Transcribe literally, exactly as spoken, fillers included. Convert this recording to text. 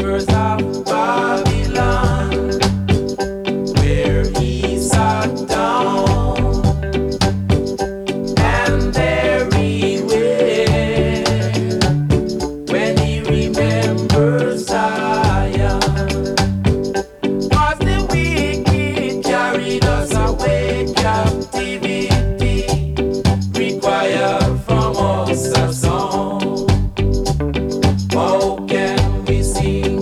of Babylon, where he sat down, and there he wept when he remembered Zion.